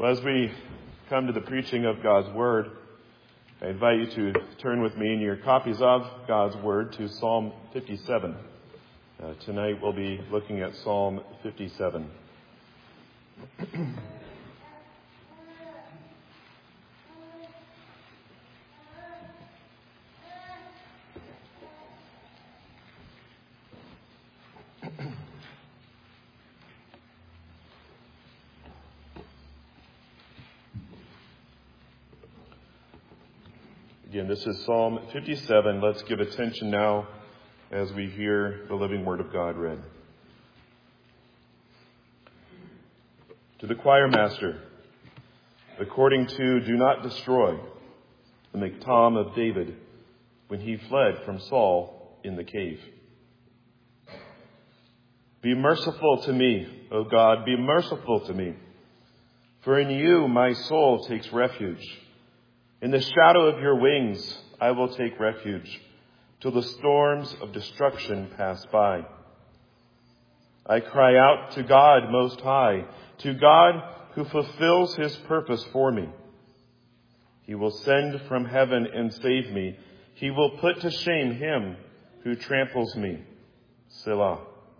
Well, as we come to the preaching of God's Word, I invite you to turn with me in your copies of God's Word to Psalm 57. Tonight we'll be looking at Psalm 57. Again, this is Psalm 57. Let's give attention now as we hear the living Word of God read. To the choir master, according to Do Not Destroy, the Miktam of David, when he fled from Saul in the cave. Be merciful to me, O God, be merciful to me. For in you my soul takes refuge. In the shadow of your wings I will take refuge, till the storms of destruction pass by. I cry out to God Most High, to God who fulfills his purpose for me. He will send from heaven and save me. He will put to shame him who tramples me. Selah.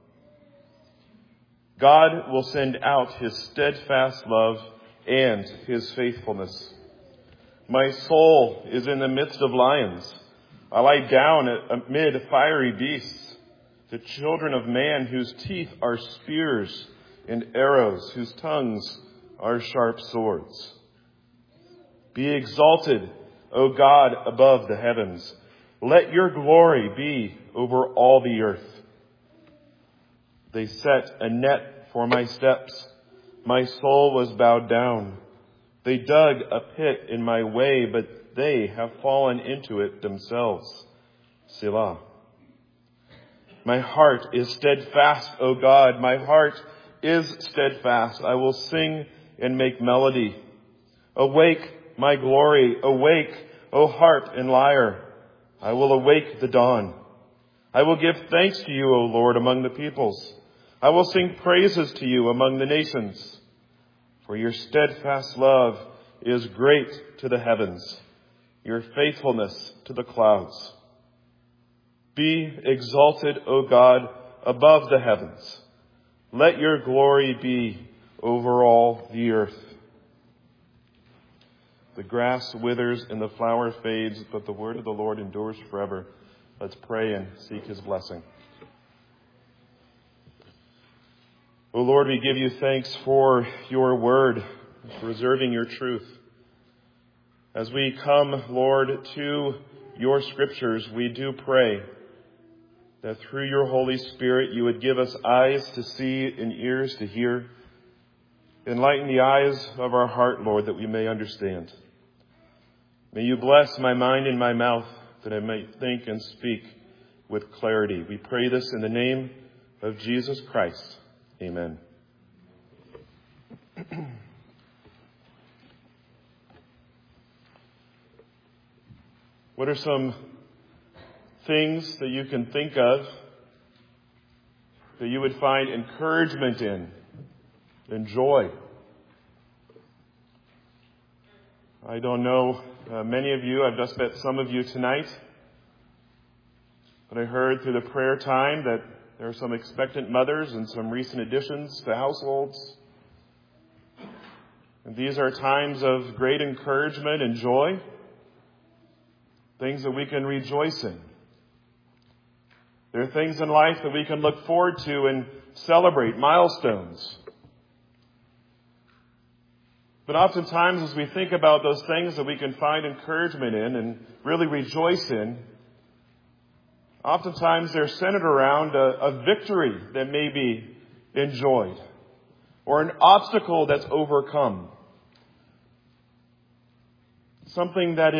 God will send out his steadfast love and his faithfulness. My soul is in the midst of lions. I lie down amid fiery beasts, the children of man whose teeth are spears and arrows, whose tongues are sharp swords. Be exalted, O God, above the heavens. Let your glory be over all the earth. They set a net for my steps. My soul was bowed down. They dug a pit in my way, but they have fallen into it themselves. Selah. My heart is steadfast, O God. My heart is steadfast. I will sing and make melody. Awake, my glory. Awake, O harp and lyre. I will awake the dawn. I will give thanks to you, O Lord, among the peoples. I will sing praises to you among the nations. For your steadfast love is great to the heavens, your faithfulness to the clouds. Be exalted, O God, above the heavens. Let your glory be over all the earth. The grass withers and the flower fades, but the word of the Lord endures forever. Let's pray and seek his blessing. O Lord, we give you thanks for your word, preserving your truth. As we come, Lord, to your scriptures, we do pray that through your Holy Spirit you would give us eyes to see and ears to hear. Enlighten the eyes of our heart, Lord, that we may understand. May you bless my mind and my mouth that I may think and speak with clarity. We pray this in the name of Jesus Christ. Amen. What are some things that you can think of that you would find encouragement in and joy? I don't know many of you. I've just met some of you tonight. But I heard through the prayer time that there are some expectant mothers and some recent additions to households. And these are times of great encouragement and joy, things that we can rejoice in. There are things in life that we can look forward to and celebrate, milestones. But oftentimes as we think about those things that we can find encouragement in and really rejoice in, oftentimes they're centered around a victory that may be enjoyed or an obstacle that's overcome. Something that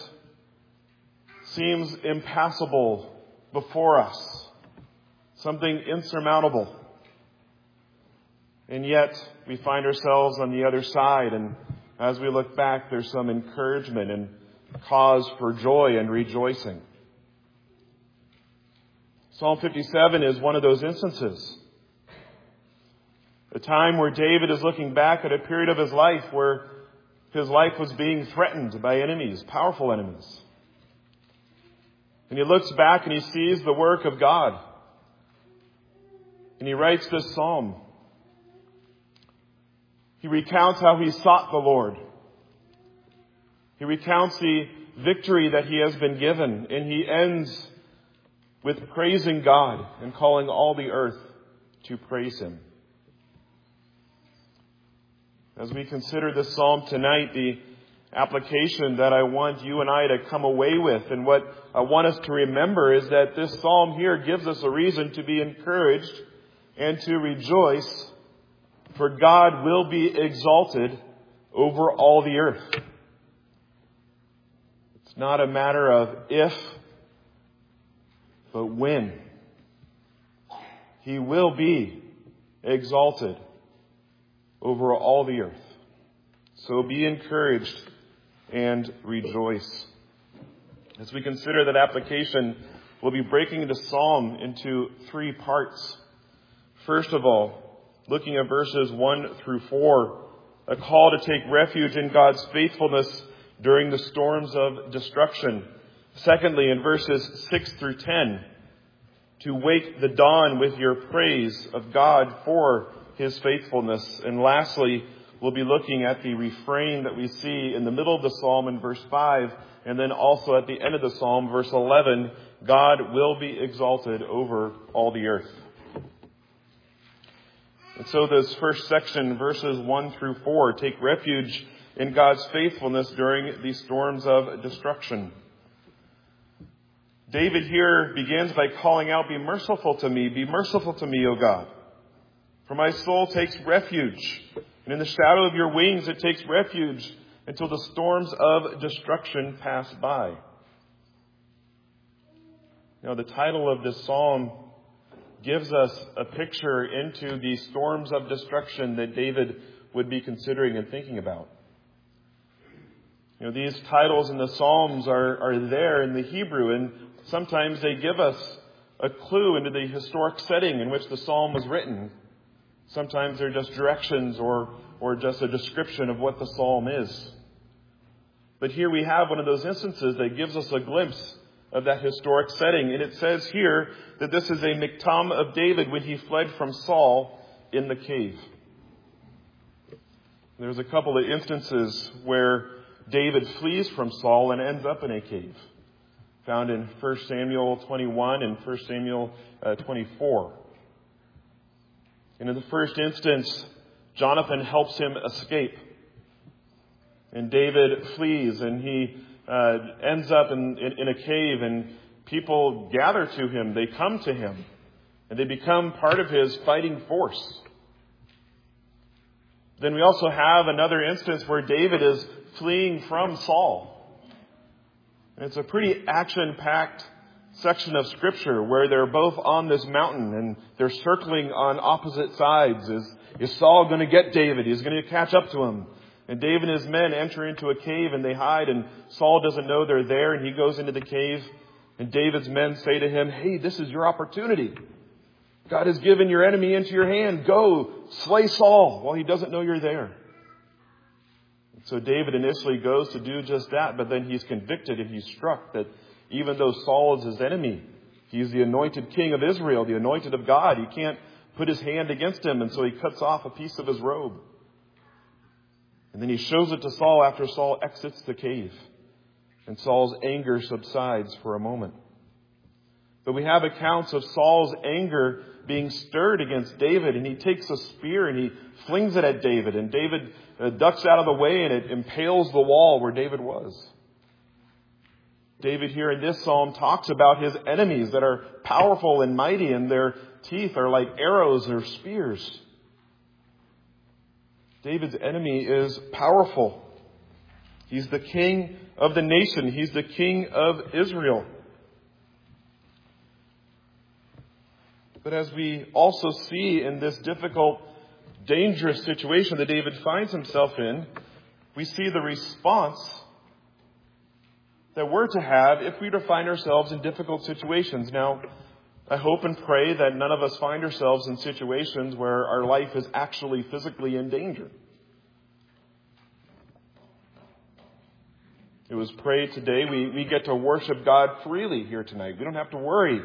seems impassable before us. Something insurmountable. And yet we find ourselves on the other side, and as we look back, there's some encouragement and cause for joy and rejoicing. Psalm 57 is one of those instances. A time where David is looking back at a period of his life where his life was being threatened by enemies, powerful enemies. And he looks back and he sees the work of God. And he writes this psalm. He recounts how he sought the Lord. He recounts the victory that he has been given. And he ends with praising God and calling all the earth to praise him. As we consider this psalm tonight, the application that I want you and I to come away with, and what I want us to remember, is that this psalm here gives us a reason to be encouraged and to rejoice, for God will be exalted over all the earth. It's not a matter of if, but when. He will be exalted over all the earth. So be encouraged and rejoice. As we consider that application, we'll be breaking the psalm into 3 parts. First of all, looking at verses 1 through 4, a call to take refuge in God's faithfulness during the storms of destruction. Secondly, in verses 6 through 10, to wake the dawn with your praise of God for his faithfulness. And lastly, we'll be looking at the refrain that we see in the middle of the psalm in verse 5, and then also at the end of the psalm, verse 11, God will be exalted over all the earth. And so this first section, verses 1 through 4, take refuge in God's faithfulness during these storms of destruction. David here begins by calling out, be merciful to me, O God. For my soul takes refuge, and in the shadow of your wings it takes refuge until the storms of destruction pass by. Now, the title of this psalm gives us a picture into the storms of destruction that David would be considering and thinking about. You know, these titles in the Psalms are there in the Hebrew, and sometimes they give us a clue into the historic setting in which the psalm was written. Sometimes they're just directions or just a description of what the psalm is. But here we have one of those instances that gives us a glimpse of that historic setting. And it says here that this is a miktam of David when he fled from Saul in the cave. There's a couple of instances where David flees from Saul and ends up in a cave, found in 1 Samuel 21 and 1 Samuel 24. And in the first instance, Jonathan helps him escape. And David flees, and he ends up in a cave, and people gather to him. They come to him, and they become part of his fighting force. Then we also have another instance where David is fleeing from Saul. And it's a pretty action-packed section of Scripture where they're both on this mountain and they're circling on opposite sides. Is Saul going to get David? He's going to catch up to him. And David and his men enter into a cave and they hide, and Saul doesn't know they're there, and he goes into the cave, and David's men say to him, hey, this is your opportunity. God has given your enemy into your hand. Go slay Saul while he doesn't know you're there. So David initially goes to do just that, but then he's convicted and he's struck that even though Saul is his enemy, he's the anointed king of Israel, the anointed of God. He can't put his hand against him, and so he cuts off a piece of his robe. And then he shows it to Saul after Saul exits the cave. And Saul's anger subsides for a moment. But we have accounts of Saul's anger being stirred against David, and he takes a spear and he flings it at David, and David ducks out of the way, and it impales the wall where David was. David here in this psalm talks about his enemies that are powerful and mighty, and their teeth are like arrows or spears. David's enemy is powerful. He's the king of the nation. He's the king of Israel. But as we also see in this difficult, dangerous situation that David finds himself in, we see the response that we're to have if we were to find ourselves in difficult situations. Now, I hope and pray that none of us find ourselves in situations where our life is actually physically in danger. It was prayed today. We get to worship God freely here tonight. We don't have to worry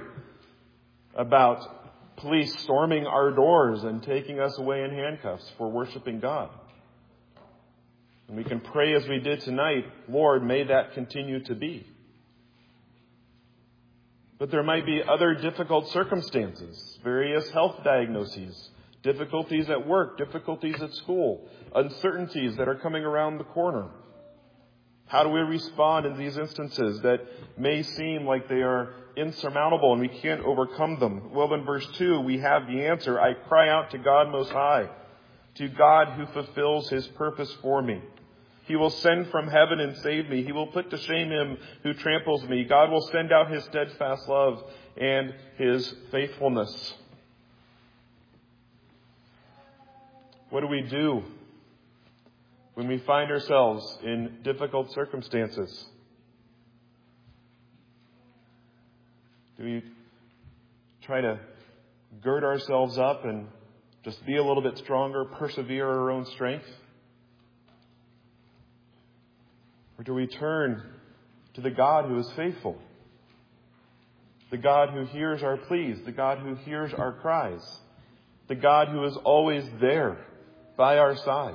about police storming our doors and taking us away in handcuffs for worshiping God. And we can pray as we did tonight, Lord, may that continue to be. But there might be other difficult circumstances, various health diagnoses, difficulties at work, difficulties at school, uncertainties that are coming around the corner. How do we respond in these instances that may seem like they are insurmountable and we can't overcome them? Well, in verse 2, we have the answer. I cry out to God Most High, to God who fulfills His purpose for me. He will send from heaven and save me. He will put to shame him who tramples me. God will send out His steadfast love and His faithfulness. What do we do when we find ourselves in difficult circumstances? Do we try to gird ourselves up and just be a little bit stronger, persevere our own strength? Or do we turn to the God who is faithful? The God who hears our pleas, the God who hears our cries, the God who is always there by our side.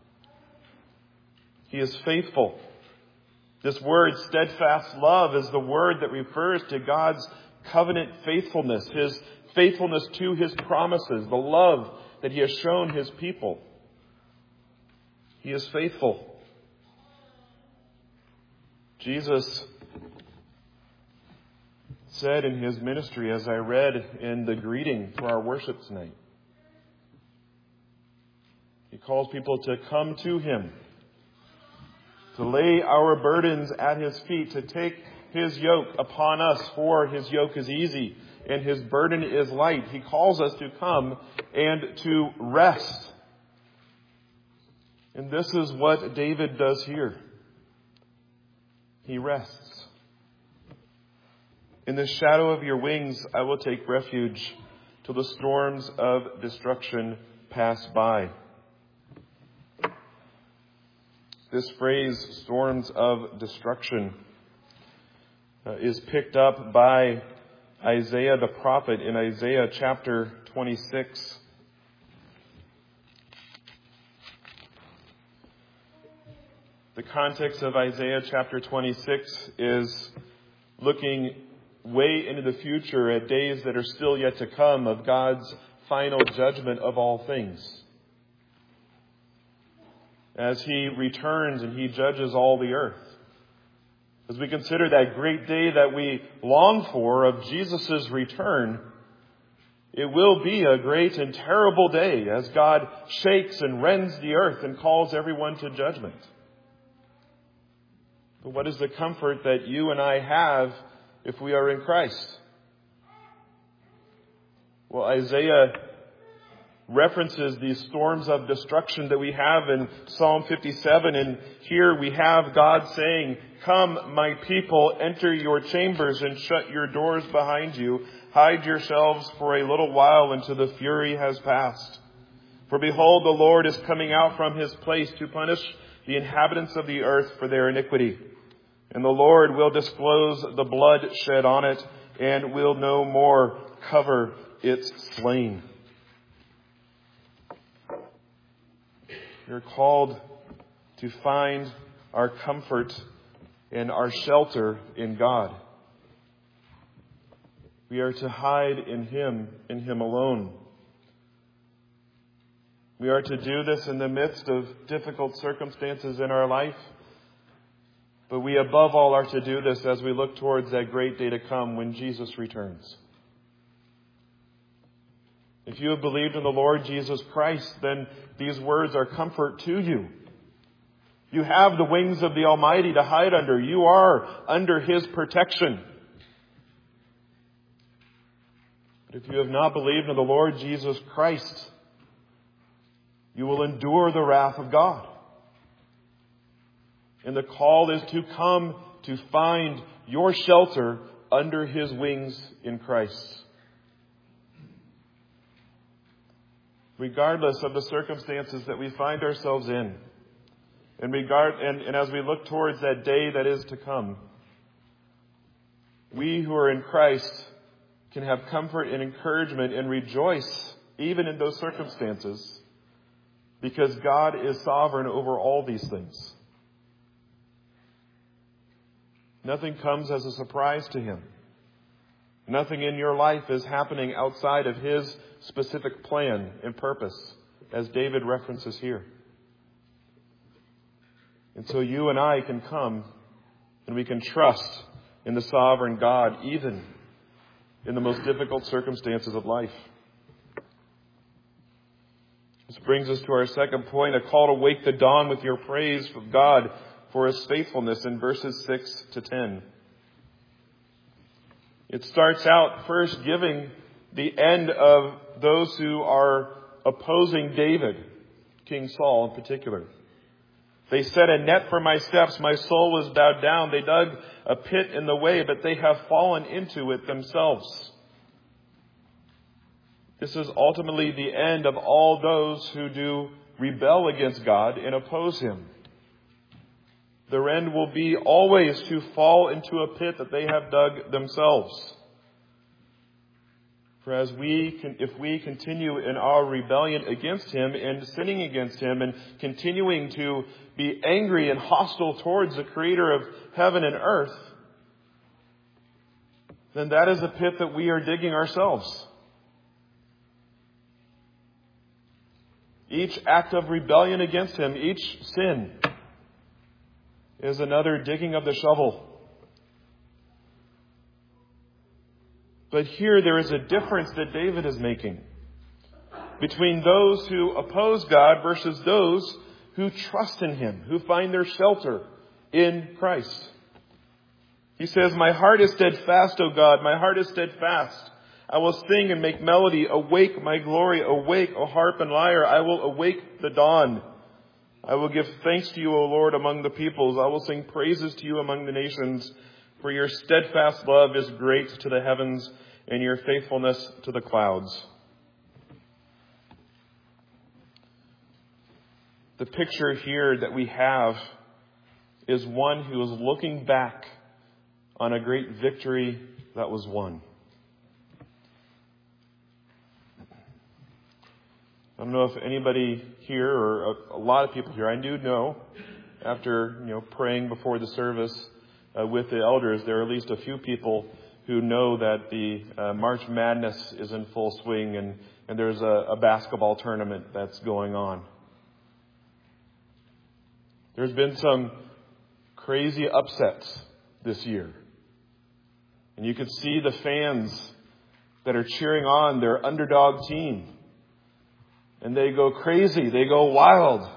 He is faithful. This word, steadfast love, is the word that refers to God's covenant faithfulness, His faithfulness to His promises, the love that He has shown His people. He is faithful. Jesus said in His ministry, as I read in the greeting for our worship tonight, He calls people to come to Him, to lay our burdens at His feet, to take His yoke upon us, for His yoke is easy and His burden is light. He calls us to come and to rest. And this is what David does here. He rests. In the shadow of your wings, I will take refuge till the storms of destruction pass by. This phrase, storms of destruction, is picked up by Isaiah the prophet in Isaiah chapter 26. The context of Isaiah chapter 26 is looking way into the future at days that are still yet to come of God's final judgment of all things. As He returns and He judges all the earth. As we consider that great day that we long for of Jesus' return, it will be a great and terrible day as God shakes and rends the earth and calls everyone to judgment. But what is the comfort that you and I have if we are in Christ? Well, Isaiah references these storms of destruction that we have in Psalm 57. And here we have God saying, come, my people, enter your chambers and shut your doors behind you. Hide yourselves for a little while until the fury has passed. For behold, the Lord is coming out from His place to punish the inhabitants of the earth for their iniquity. And the Lord will disclose the blood shed on it and will no more cover its slain. We're called to find our comfort and our shelter in God. We are to hide in Him alone. We are to do this in the midst of difficult circumstances in our life. But we above all are to do this as we look towards that great day to come when Jesus returns. If you have believed in the Lord Jesus Christ, then these words are comfort to you. You have the wings of the Almighty to hide under. You are under His protection. But if you have not believed in the Lord Jesus Christ, you will endure the wrath of God. And the call is to come to find your shelter under His wings in Christ. regardless of the circumstances that we find ourselves in. And as we look towards that day that is to come, we who are in Christ can have comfort and encouragement and rejoice even in those circumstances, because God is sovereign over all these things. Nothing comes as a surprise to Him. Nothing in your life is happening outside of His specific plan and purpose, as David references here. And so you and I can come and we can trust in the sovereign God, even in the most difficult circumstances of life. This brings us to our second point, a call to wake the dawn with your praise of God for His faithfulness in verses 6 to 10. It starts out first giving the end of those who are opposing David, King Saul in particular. They set a net for my steps. My soul was bowed down. They dug a pit in the way, but they have fallen into it themselves. This is ultimately the end of all those who do rebel against God and oppose Him. Their end will be always to fall into a pit that they have dug themselves. For if we continue in our rebellion against Him and sinning against Him and continuing to be angry and hostile towards the Creator of heaven and earth, then that is a pit that we are digging ourselves. Each act of rebellion against Him, each sin, is another digging of the shovel. But here there is a difference that David is making between those who oppose God versus those who trust in Him, who find their shelter in Christ. He says, my heart is steadfast, O God, my heart is steadfast. I will sing and make melody. Awake, my glory. Awake, O harp and lyre. I will awake the dawn. I will give thanks to you, O Lord, among the peoples. I will sing praises to you among the nations. For your steadfast love is great to the heavens, and your faithfulness to the clouds. The picture here that we have is one who is looking back on a great victory that was won. I don't know if anybody here, or a lot of people here, I do know, after praying before the service with the elders, there are at least a few people who know that the March Madness is in full swing and there's a basketball tournament that's going on. There's been some crazy upsets this year. And you can see the fans that are cheering on their underdog team. And they go crazy. They go wild.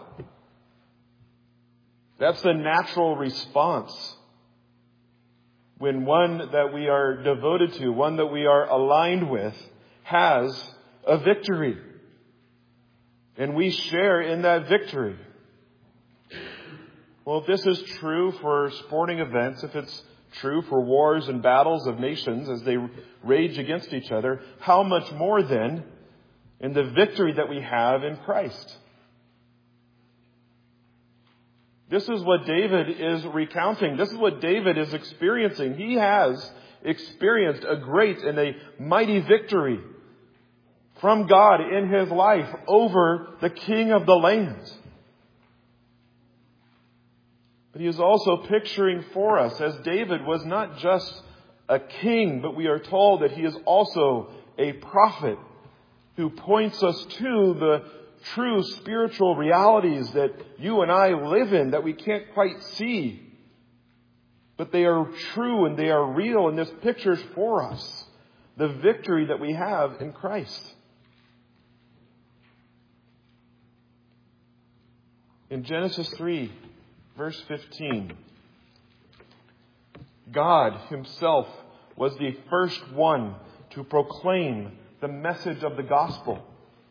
That's the natural response when one that we are devoted to, one that we are aligned with, has a victory. And we share in that victory. Well, if this is true for sporting events, if it's true for wars and battles of nations as they rage against each other, how much more then in the victory that we have in Christ? This is what David is recounting. This is what David is experiencing. He has experienced a great and a mighty victory from God in his life over the king of the land. But he is also picturing for us, as David was not just a king, but we are told that he is also a prophet who points us to the true spiritual realities that you and I live in that we can't quite see. But they are true and they are real, and this pictures for us the victory that we have in Christ. In Genesis 3, verse 15, God Himself was the first one to proclaim the message of the gospel.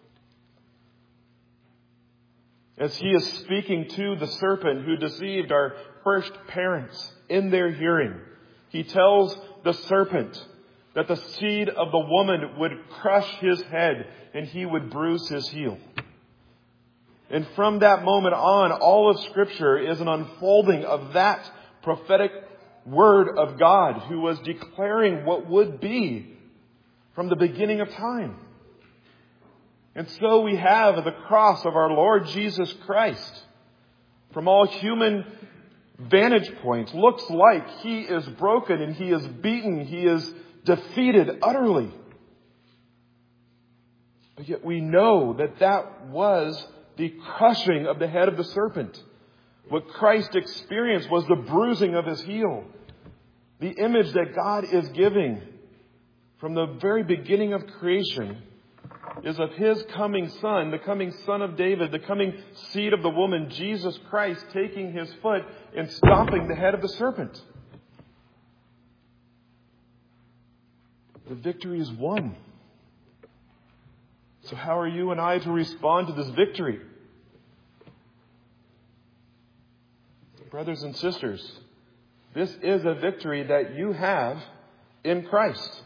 As He is speaking to the serpent who deceived our first parents in their hearing, He tells the serpent that the seed of the woman would crush his head and he would bruise his heel. And from that moment on, all of Scripture is an unfolding of that prophetic word of God who was declaring what would be from the beginning of time. And so we have the cross of our Lord Jesus Christ. From all human vantage points, looks like he is broken and he is beaten, he is defeated utterly. But yet we know that that was the crushing of the head of the serpent. What Christ experienced was the bruising of his heel. The image that God is giving from the very beginning of creation is of his coming son, the coming son of David, the coming seed of the woman, Jesus Christ, taking his foot and stomping the head of the serpent. The victory is won. So how are you and I to respond to this victory? Brothers and sisters, this is a victory that you have in Christ.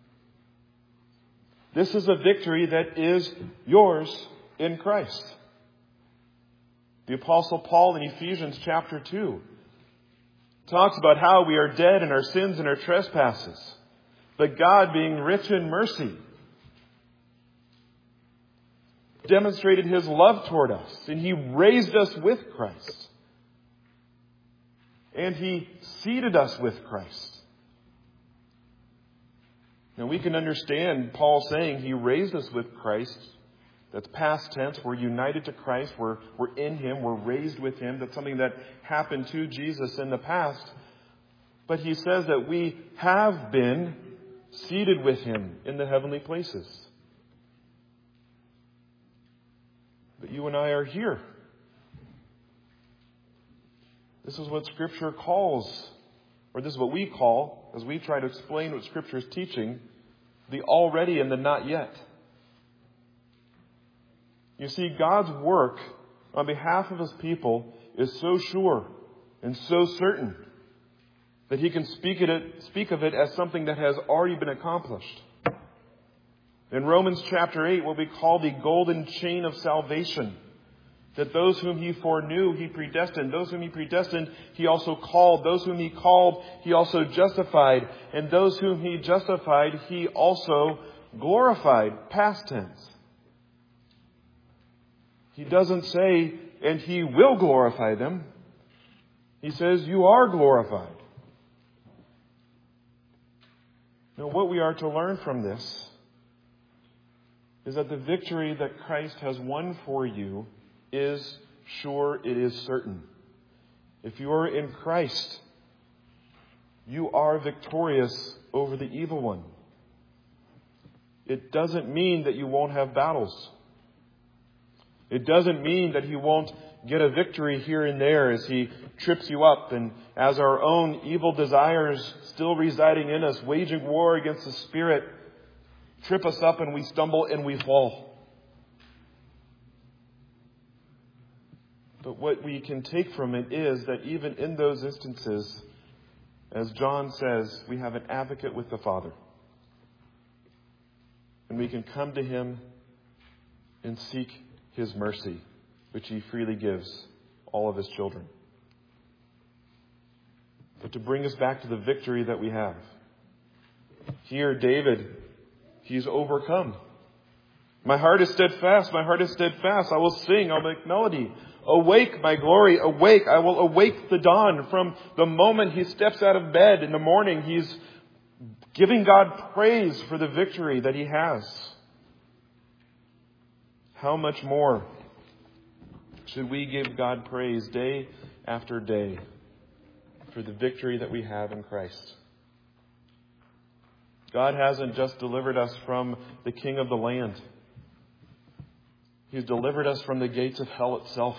This is a victory that is yours in Christ. The Apostle Paul in Ephesians chapter 2 talks about how we are dead in our sins and our trespasses, but God, being rich in mercy, demonstrated his love toward us, and he raised us with Christ. And he seated us with Christ. Now we can understand Paul saying he raised us with Christ. That's past tense. We're united to Christ. We're in him. We're raised with him. That's something that happened to Jesus in the past. But he says that we have been seated with him in the heavenly places. But you and I are here. This is what Scripture calls, or this is what we call, as we try to explain what Scripture is teaching, the already and the not yet. You see, God's work on behalf of his people is so sure and so certain that he can speak of it as something that has already been accomplished. In Romans chapter 8, what we call the golden chain of salvation, that those whom he foreknew, he predestined. Those whom he predestined, he also called. Those whom he called, he also justified. And those whom he justified, he also glorified. Past tense. He doesn't say, and he will glorify them. He says, you are glorified. Now, what we are to learn from this is that the victory that Christ has won for you is sure, it is certain. If you are in Christ, you are victorious over the evil one. It doesn't mean that you won't have battles. It doesn't mean that he won't get a victory here and there as he trips you up and as our own evil desires still residing in us, waging war against the Spirit, trip us up and we stumble and we fall. But what we can take from it is that even in those instances, as John says, we have an advocate with the Father. And we can come to him and seek his mercy, which he freely gives all of his children. But to bring us back to the victory that we have. Here, David, he's overcome. My heart is steadfast. My heart is steadfast. I will sing. I'll make melody. Awake, my glory, awake. I will awake the dawn. From the moment he steps out of bed in the morning, he's giving God praise for the victory that he has. How much more should we give God praise day after day for the victory that we have in Christ? God hasn't just delivered us from the king of the land. He's delivered us from the gates of hell itself.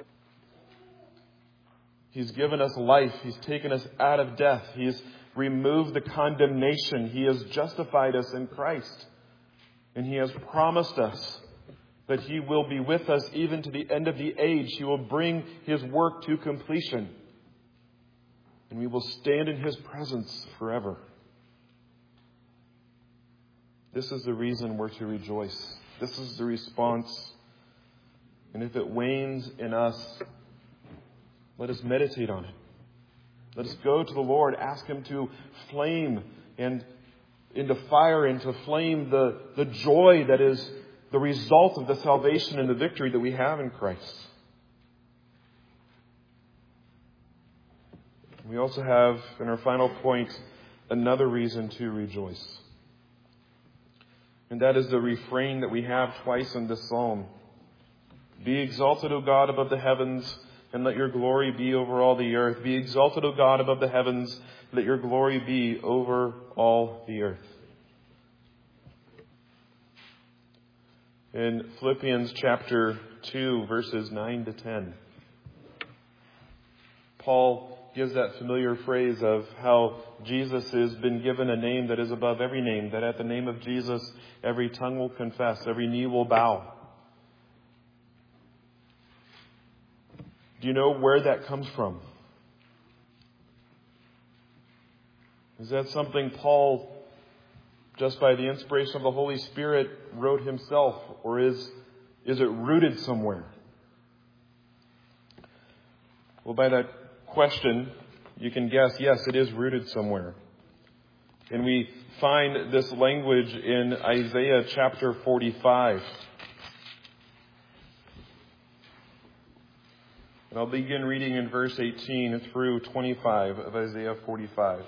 He's given us life. He's taken us out of death. He's removed the condemnation. He has justified us in Christ. And he has promised us that he will be with us even to the end of the age. He will bring his work to completion. And we will stand in his presence forever. This is the reason we're to rejoice. This is the response. And if it wanes in us, let us meditate on it. Let us go to the Lord, ask Him to flame and into fire and to flame the joy that is the result of the salvation and the victory that we have in Christ. We also have, in our final point, another reason to rejoice. And that is the refrain that we have twice in this psalm. Be exalted, O God, above the heavens, and let your glory be over all the earth. Be exalted, O God, above the heavens, let your glory be over all the earth. In Philippians chapter 2, verses 9 to 10, Paul gives that familiar phrase of how Jesus has been given a name that is above every name, that at the name of Jesus, every tongue will confess, every knee will bow. Do you know where that comes from? Is that something Paul, just by the inspiration of the Holy Spirit, wrote himself? Or is it rooted somewhere? Well, by that question, you can guess, yes, it is rooted somewhere. And we find this language in Isaiah chapter 45. And I'll begin reading in verse 18 through 25 of Isaiah 45.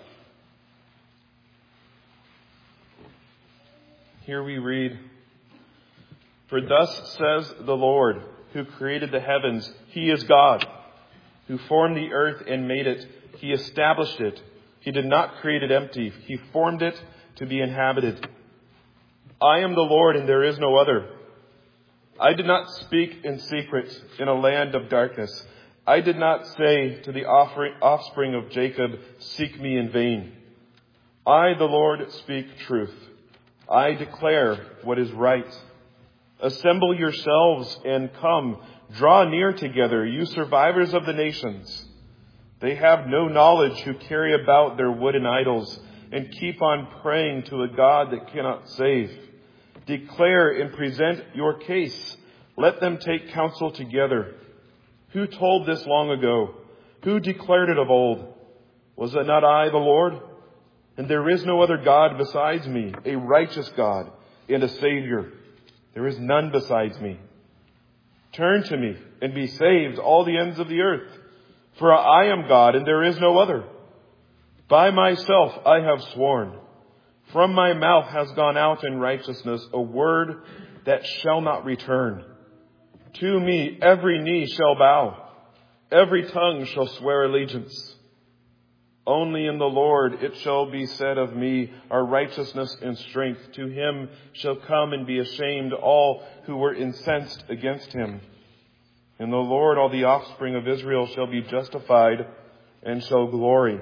Here we read, "For thus says the Lord, who created the heavens, He is God, who formed the earth and made it. He established it. He did not create it empty. He formed it to be inhabited. I am the Lord, and there is no other. I did not speak in secret in a land of darkness. I did not say to the offspring of Jacob, seek me in vain. I, the Lord, speak truth. I declare what is right. Assemble yourselves and come. Draw near together, you survivors of the nations. They have no knowledge who carry about their wooden idols and keep on praying to a God that cannot save. Declare and present your case. Let them take counsel together. Who told this long ago? Who declared it of old? Was it not I, the Lord? And there is no other God besides me, a righteous God and a Savior. There is none besides me. Turn to me and be saved, all the ends of the earth. For I am God and there is no other. By myself I have sworn. From my mouth has gone out in righteousness a word that shall not return. To me every knee shall bow. Every tongue shall swear allegiance. Only in the Lord it shall be said of me, our righteousness and strength. To Him shall come and be ashamed all who were incensed against Him. In the Lord all the offspring of Israel shall be justified and shall glory.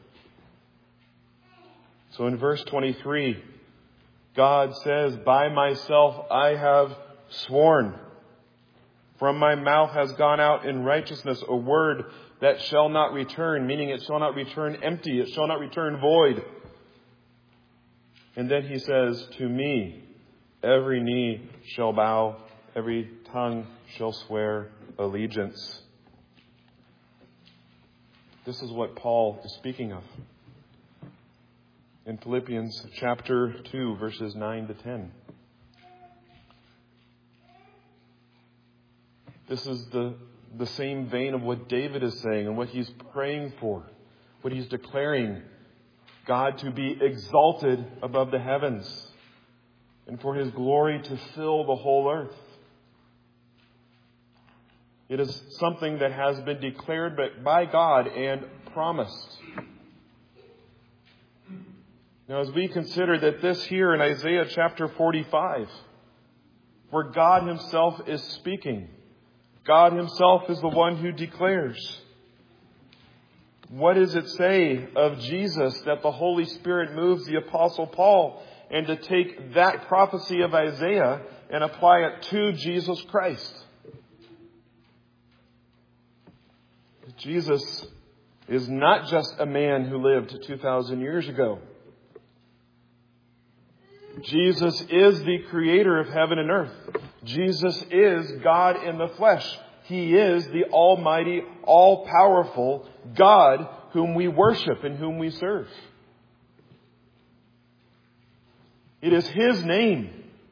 So in verse 23, God says, by myself I have sworn. From my mouth has gone out in righteousness a word that shall not return, meaning it shall not return empty, it shall not return void. And then He says, to me every knee shall bow, every tongue shall swear allegiance. This is what Paul is speaking of in Philippians chapter 2, verses 9 to 10. This is the same vein of what David is saying and what he's praying for, what he's declaring, God to be exalted above the heavens and for His glory to fill the whole earth. It is something that has been declared by God and promised. Now, as we consider that this here in Isaiah chapter 45, where God Himself is speaking, God Himself is the one who declares. What does it say of Jesus that the Holy Spirit moves the Apostle Paul and to take that prophecy of Isaiah and apply it to Jesus Christ? Jesus is not just a man who lived 2,000 years ago. Jesus is the creator of heaven and earth. Jesus is God in the flesh. He is the almighty, all-powerful God whom we worship and whom we serve. It is His name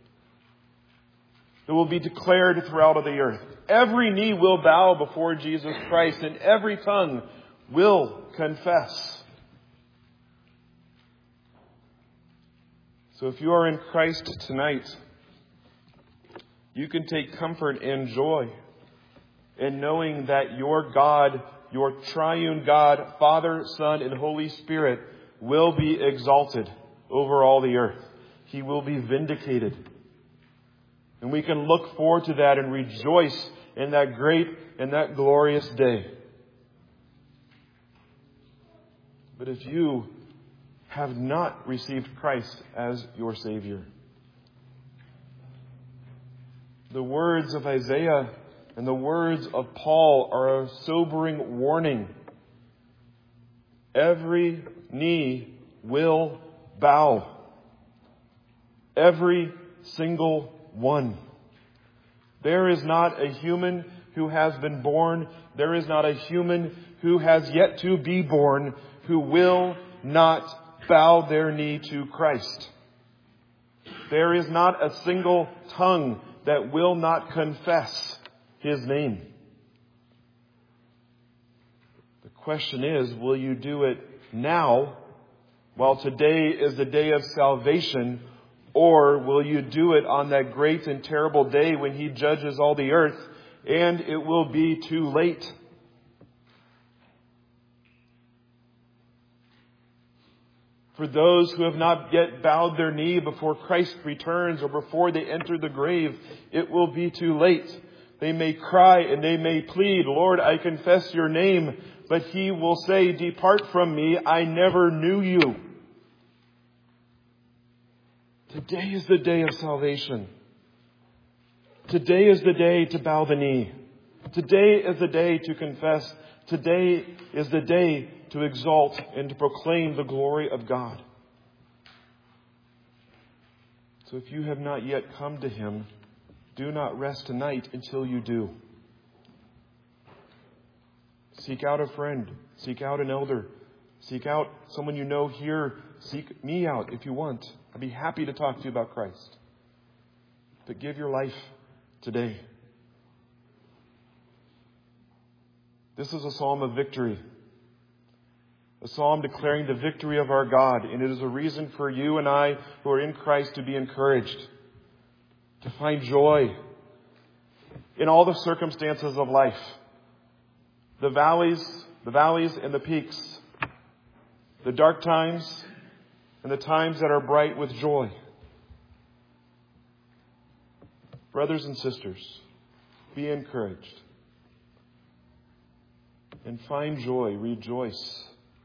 that will be declared throughout the earth. Every knee will bow before Jesus Christ, and every tongue will confess. So if you are in Christ tonight, you can take comfort and joy in knowing that your God, your triune God, Father, Son, and Holy Spirit, will be exalted over all the earth. He will be vindicated. And we can look forward to that and rejoice in that great and that glorious day. But if you have not received Christ as your Savior, the words of Isaiah and the words of Paul are a sobering warning. Every knee will bow. Every single one. There is not a human who has been born. There is not a human who has yet to be born who will not bow their knee to Christ. There is not a single tongue that will not confess His name. The question is, will you do it now, while today is the day of salvation, or will you do it on that great and terrible day when He judges all the earth and it will be too late? For those who have not yet bowed their knee before Christ returns or before they enter the grave, it will be too late. They may cry and they may plead, "Lord, I confess your name," but He will say, "Depart from me, I never knew you." Today is the day of salvation. Today is the day to bow the knee. Today is the day to confess. Today is the day to exalt and to proclaim the glory of God. So if you have not yet come to Him, do not rest tonight until you do. Seek out a friend. Seek out an elder. Seek out someone you know here. Seek me out if you want. I'd be happy to talk to you about Christ. But give your life today. This is a psalm of victory. A psalm declaring the victory of our God. And it is a reason for you and I who are in Christ to be encouraged. To find joy in all the circumstances of life. The valleys and the peaks. The dark times and the times that are bright with joy. Brothers and sisters, be encouraged. And find joy, rejoice.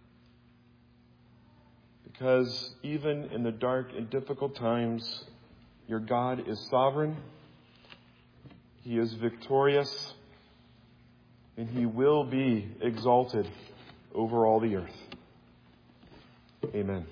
Because even in the dark and difficult times, your God is sovereign. He is victorious. And He will be exalted over all the earth. Amen.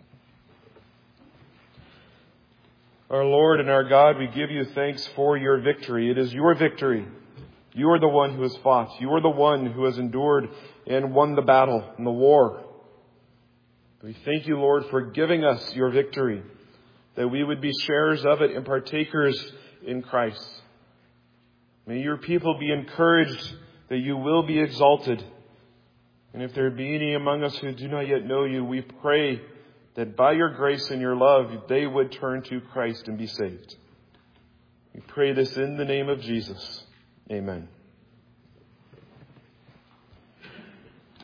Our Lord and our God, we give you thanks for your victory. It is your victory. You are the one who has fought. You are the one who has endured and won the battle and the war. We thank you, Lord, for giving us your victory, that we would be sharers of it and partakers in Christ. May your people be encouraged that you will be exalted. And if there be any among us who do not yet know you, we pray that by your grace and your love, they would turn to Christ and be saved. We pray this in the name of Jesus. Amen.